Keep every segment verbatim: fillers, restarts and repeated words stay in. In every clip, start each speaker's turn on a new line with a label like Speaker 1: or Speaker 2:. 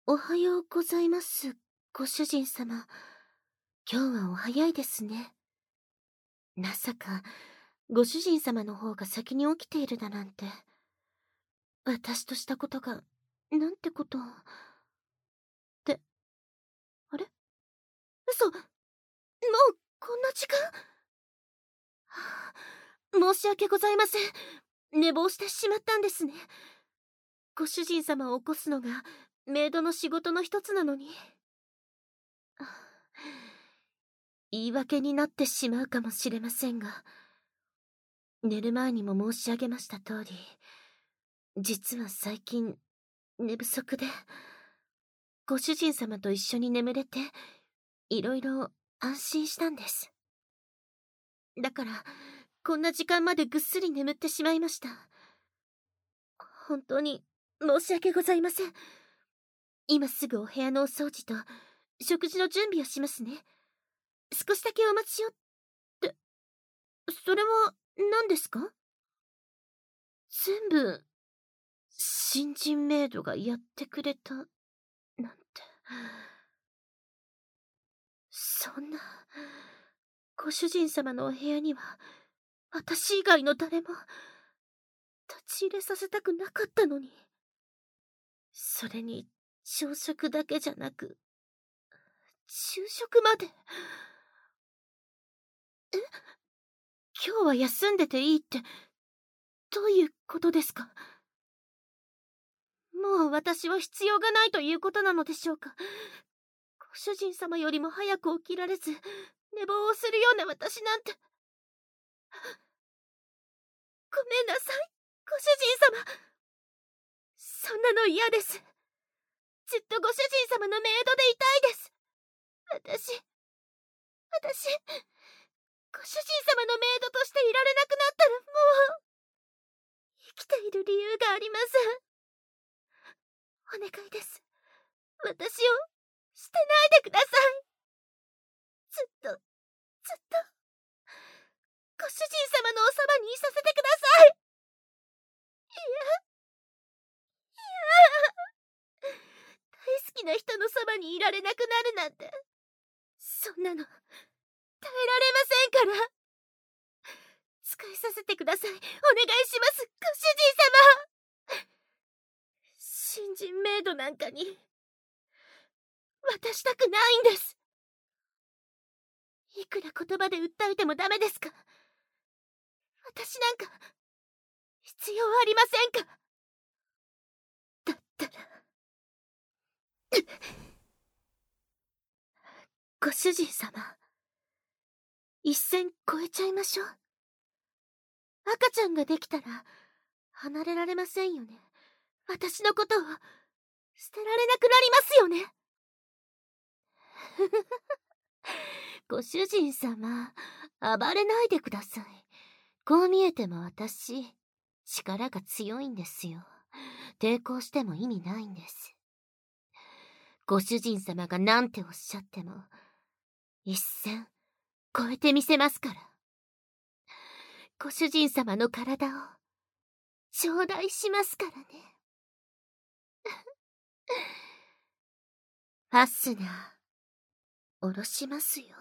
Speaker 1: おはようございます、ご主人様。今日はお早いですね。まさか、ご主人様の方が先に起きているだなんて。私としたことが、なんてことを。って、あれ？嘘！もう、こんな時間？はあ、申し訳ございません。寝坊してしまったんですね。ご主人様を起こすのが、メイドの仕事の一つなのに。言い訳になってしまうかもしれませんが、寝る前にも申し上げました通り、実は最近、寝不足で、ご主人様と一緒に眠れて、いろいろ安心したんです。だから、こんな時間までぐっすり眠ってしまいました。本当に申し訳ございません。今すぐお部屋のお掃除と食事の準備をしますね。少しだけお待ちをって、それは何ですか？全部、新人メイドがやってくれた、なんて。そんな、ご主人様のお部屋には、私以外の誰も、立ち入れさせたくなかったのに。それに、朝食だけじゃなく、昼食まで。え？今日は休んでていいって、どういうことですか？もう私は必要がないということなのでしょうか？ご主人様よりも早く起きられず、寝坊をするような私なんて。ごめんなさい、ご主人様。そんなの嫌です。ずっとご主人様のメイドでいたいです。私、私、ご主人様のメイドとしていられなくなったらもう、生きている理由がありません。お願いです。私を、捨てないでください。ずっと、ずっと、ご主人様のおそばにいさせてください。いや、いや、大好きな人のそばにいられなくなるなんて、そんなの、耐えられませんから。使いさせてください。お願いします、ご主人様。新人メイドなんかに、渡したくないんです。いくら言葉で訴えてもダメですか？私なんか、必要ありませんか？だったら、ご主人様、一線越えちゃいましょう。赤ちゃんができたら、離れられませんよね。私のことを、捨てられなくなりますよね。ご主人様、暴れないでください。こう見えても私、力が強いんですよ。抵抗しても意味ないんです。ご主人様が何ておっしゃっても、一線越えてみせますから。ご主人様の体を、頂戴しますからね。ファスナー、下ろしますよ。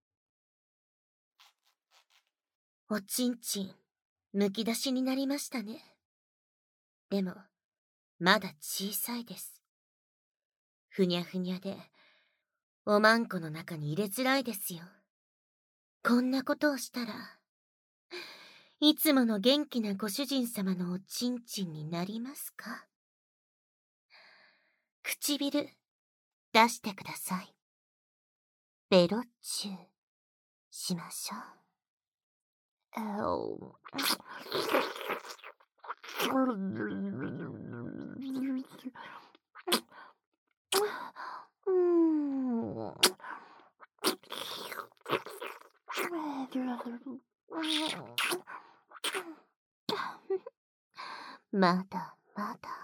Speaker 1: おちんちん、むき出しになりましたね。でも、まだ小さいです。ふにゃふにゃで、おまんこの中に入れづらいですよ。こんなことをしたら、いつもの元気なご主人様のおちんちんになりますか？唇、出してください。ベロチュー、しましょう。あお。まだまだ。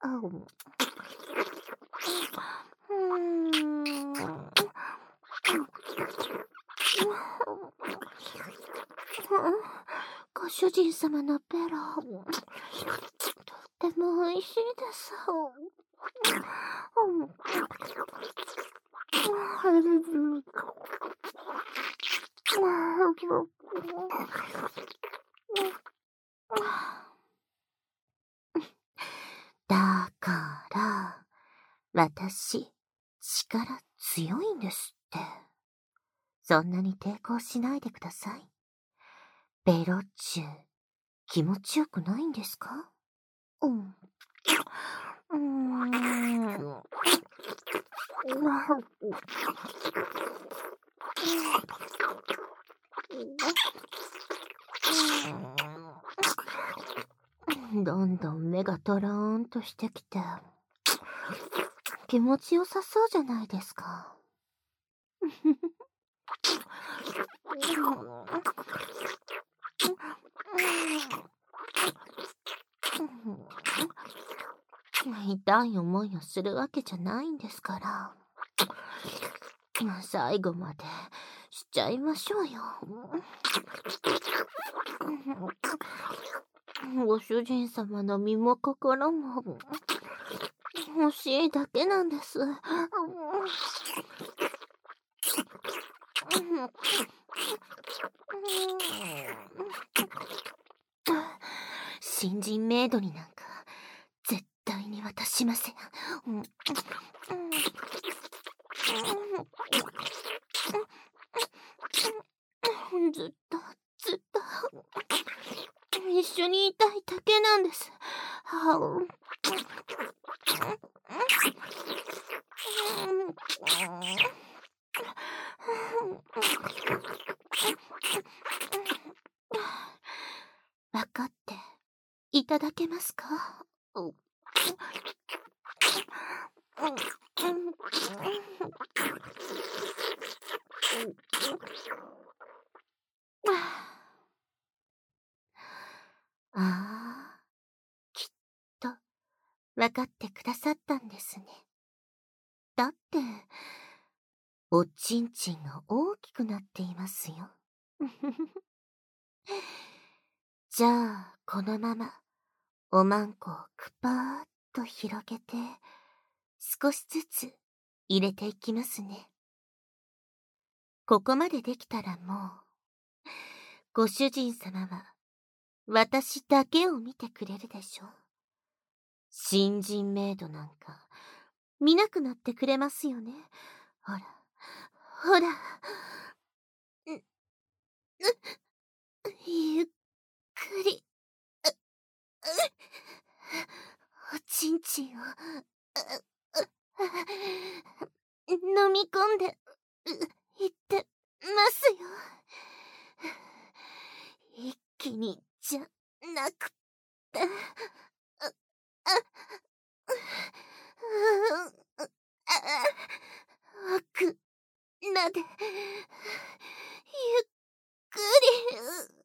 Speaker 1: ご主人様のベロ、とっても美味しいです。 だから、私、力強いんですって。そんなに抵抗しないでください。ベロッチュ、気持ちよくないんですか？うん。うーん。どんどん目がトローンとしてきて、気持ちよさそうじゃないですか。痛い思いをするわけじゃないんですから。最後までしちゃいましょうよ。ご主人様の身も心も欲しいだけなんです。新人メイドになんか絶対に渡しません。ずっとずっと一緒にいたいだけなんです。わかっていただけますか？ああ、きっとわかってくださったんですね。だって、おちんちんが大きくなっていますよ。じゃあ、このまま、おまんこをくぱーっと広げて、少しずつ入れていきますね。ここまでできたらもう、ご主人様は、私だけを見てくれるでしょう。新人メイドなんか、見なくなってくれますよね。ほら、ほら。ゆっくり、おちんちんを、飲み込んで、いってますよ。一気にじゃなくて、奥まで、ゆっくり、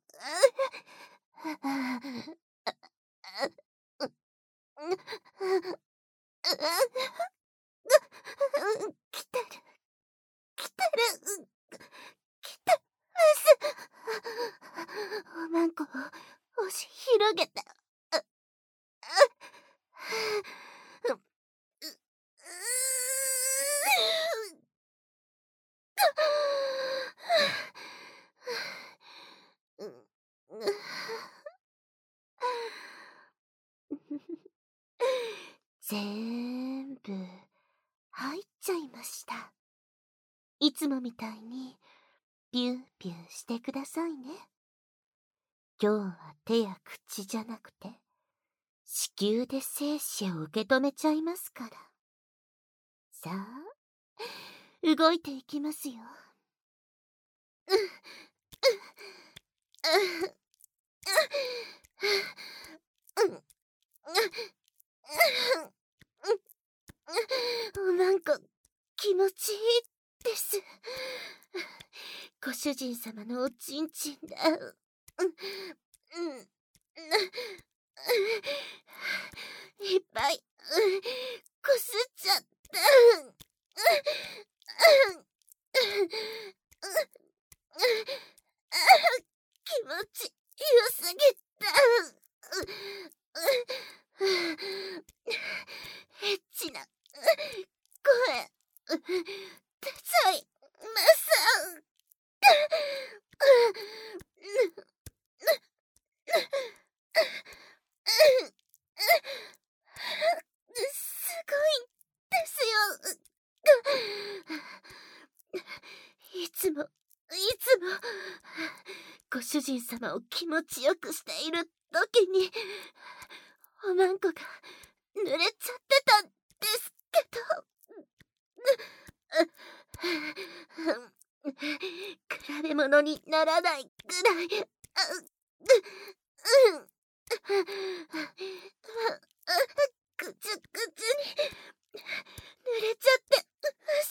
Speaker 1: 来てる、来てる、来てます。おまんこを押し広げて、全部入っちゃいました。いつもみたいにピューピューしてくださいね。今日は手や口じゃなくて子宮で精子を受け止めちゃいますから。さあ、動いていきますよ。おまんこ気持ちいいです。ご主人様のおちんちんだ。いっぱいこすっちゃった。気持ちよすぎた。エッチなデザイマさん。すごいですよ。いつもいつもご主人様を気持ちよくしている時におまんこが濡れちゃってたんですけど、比べ物にならないぐらい、ぐちゅぐちゅに濡れちゃってます。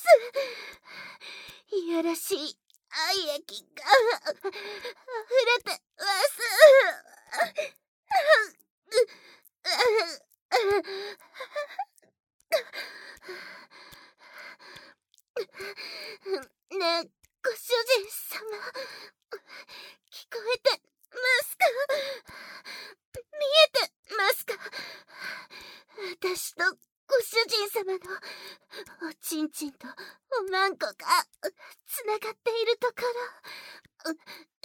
Speaker 1: いやらしい愛液が溢れてます。ねえ、ご主人様、聞こえてますか？見えてますか？私とご主人様のおちんちんとおまんこがつながっているところ、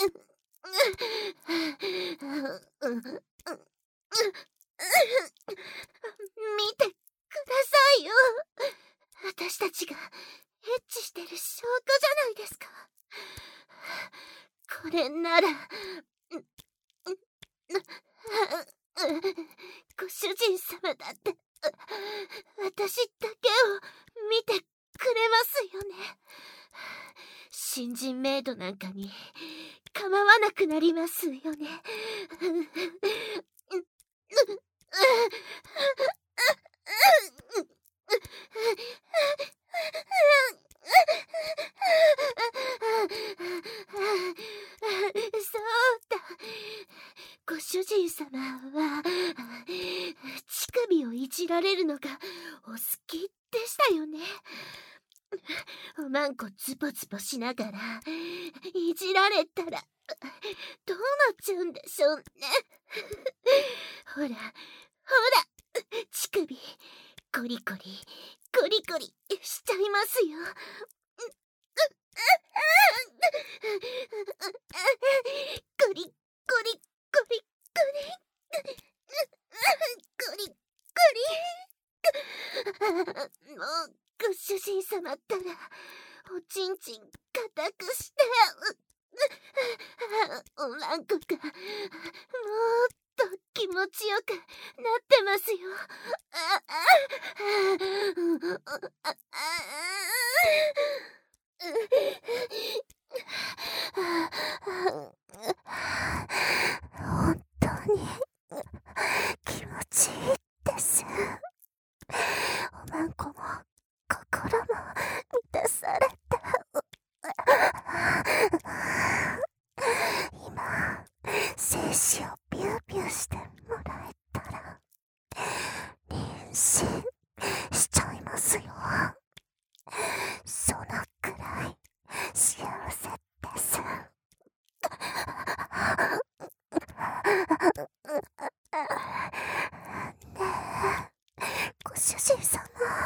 Speaker 1: 見てくださいよ。私たちがエッチしてる証拠じゃないですか。これならご主人様だって私だけを見てくれますよね。新人メイドなんかに構わなくなりますよね。そうだ、ご主人様は乳首をいじられるのがお好きでしたよね。おまんこズボズボしながらいじられたらどうなっちゃうんでしょうね。ほらほら、乳首コリコリコリコリしちゃいますよ。コリコリコリコリコリコリ。もうご主人様ったらおちんちん固くしておまんこがもっと気持ちよくなってますよ。本当に気持ちいいです。おまんこも心も満たされた。今精子をビュービューしてもらえたら妊娠しちゃいますよ。そのくらい幸せです。ねえ、ご主人様、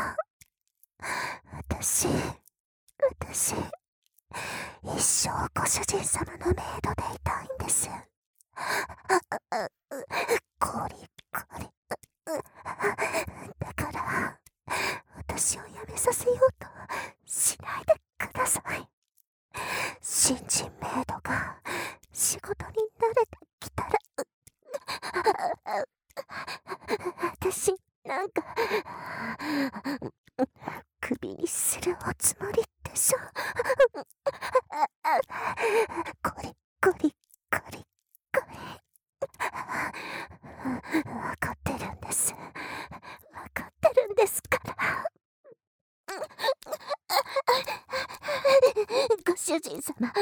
Speaker 1: 私私一生ご主人様のメイドでいたいんです。コリコリ。だから私をやめさせようとしないでください。新人メイドが仕事に慣れてきたら私なんかクビにするおつもりでしょ。コリコリコリコリ。わかってるんです。わかってるんですから。ご主人様、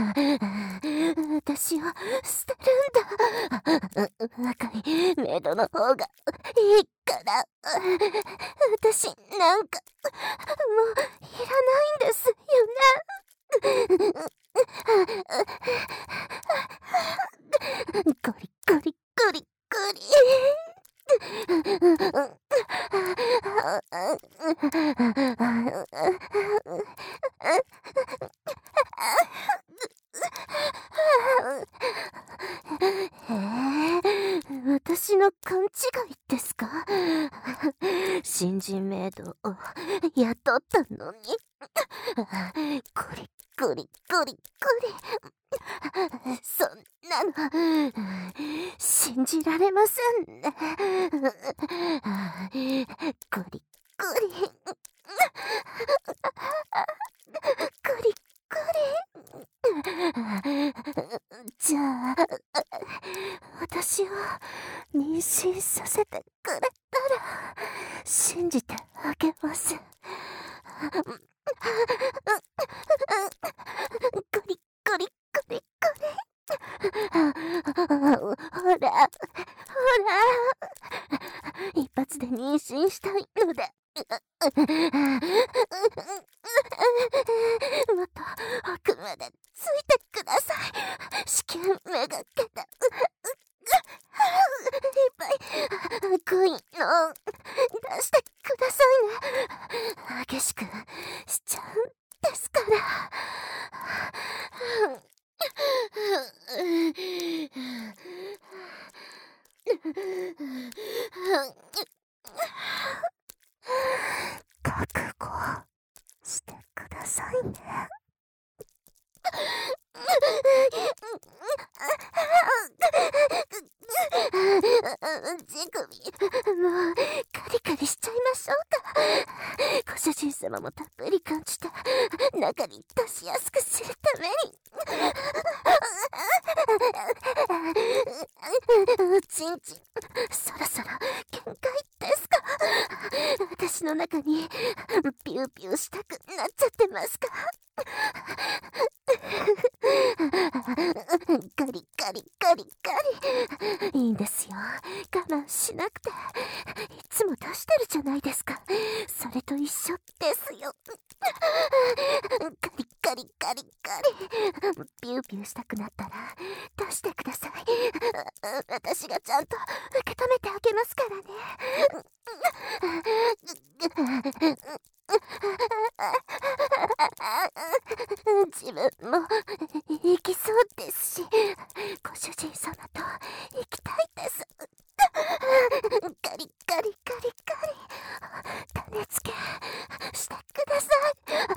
Speaker 1: 私を捨てるんだ。若いメイドの方がいいから。私なんかもういらないんですよね。ゴリゴリゴリゴリ。 えー、私の勘違いですか？新人メイドを雇ったのに。ゴリゴリゴリゴリ。そんなの信じられませんね。ゴリゴリゴリゴリ。じゃあ私を妊娠させてくれたら信じてあげます。ゴリゴリゴリゴリ。ほらほら、一発で妊娠したいので。もっと奥までついてください。試験めがけて。いっぱい濃いの出してくださいね。激しくしちゃうんですから。覚悟してくださいね。乳首、もうカリカリしちゃいましょうか。ご主人様もたっぷり感じて中に出しやすくするために。おちんちん、そろそろ限界ですか？私の中にピューピューしたくなっちゃってますか？ガリガリガリガリ。いいんですよ、我慢しなくて。いつも出してるじゃないですか。それと一緒ですよ。ガリガリガリガリ。ピューピューしたくなったら出してください。私がちゃんと受け止めてあげますからね。自分も行きそうですし、ご主人様と行きたいです。ガリガリガリガリ、種付けしてください。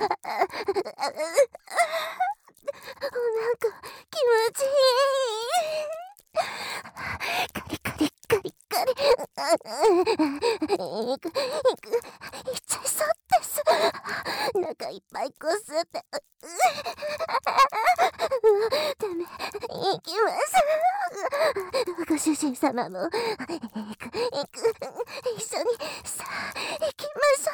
Speaker 1: なんか気持ちいい。ガリガリガリガリ。いくいくいっちゃいそうです。中いっぱいこすって。ダメ、行きます。ご主人様も行く行く、一緒にさあ行きましょ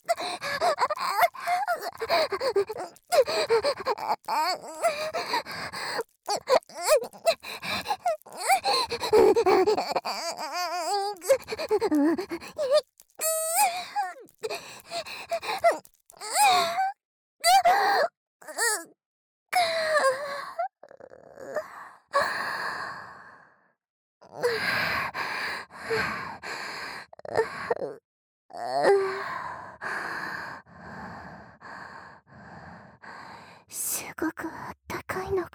Speaker 1: すごくあったかいのが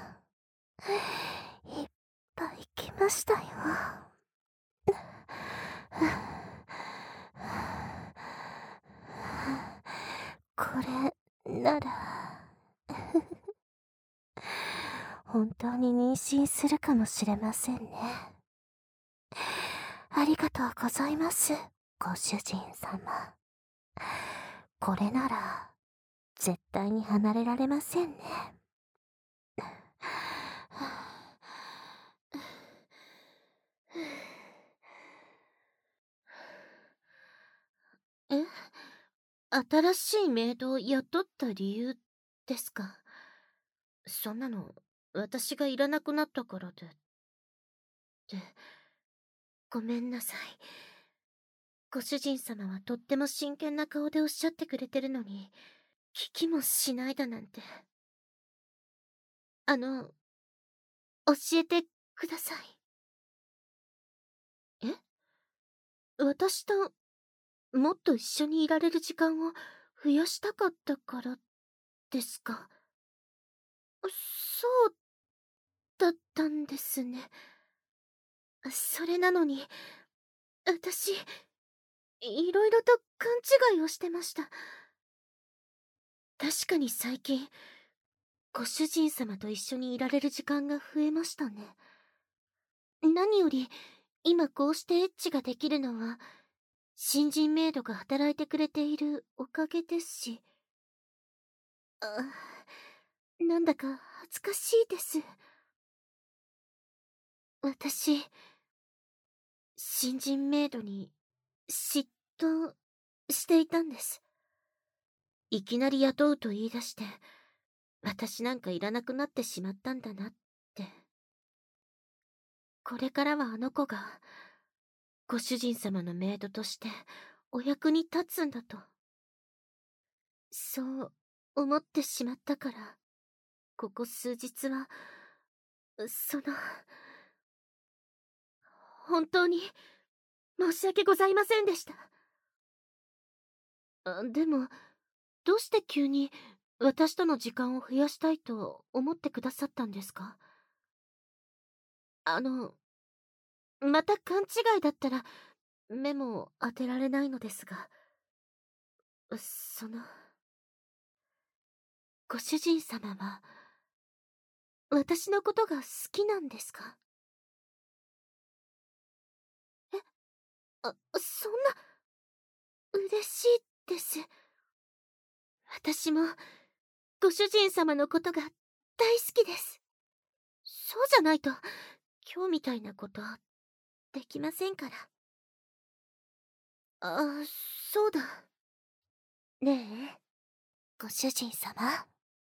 Speaker 1: いっぱい来ましたよ。これなら本当に妊娠するかもしれませんね。ありがとうございます、ご主人様。これなら絶対に離れられませんね。え？新しいメイドを雇った理由ですか？そんなの私がいらなくなったからで。って、ごめんなさい。ご主人様はとっても真剣な顔でおっしゃってくれてるのに、聞きもしないだなんて。あの、教えてください。え？私ともっと一緒にいられる時間を増やしたかったからですか？そうだったんですね。それなのに、私、いろいろと勘違いをしてました。確かに最近、ご主人様と一緒にいられる時間が増えましたね。何より、今こうしてエッチができるのは、新人メイドが働いてくれているおかげですし、あ、なんだか恥ずかしいです。私、新人メイドに嫉妬していたんです。いきなり雇うと言い出して、私なんかいらなくなってしまったんだなって。これからはあの子が、ご主人様のメイドとしてお役に立つんだと。そう思ってしまったから、ここ数日は、その、本当に申し訳ございませんでした。あ、でも、どうして急に私との時間を増やしたいと思ってくださったんですか？あの、また勘違いだったら目も当てられないのですが、その、ご主人様は、私のことが好きなんですか？え、あ、そんな、嬉しいです。私も、ご主人様のことが大好きです。そうじゃないと、今日みたいなこと、できませんから。あ、そうだ。ねえ、ご主人様。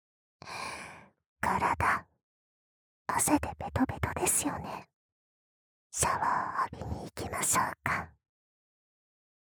Speaker 1: 体、汗でベトベトですよね。シャワー浴びに行きましょうか。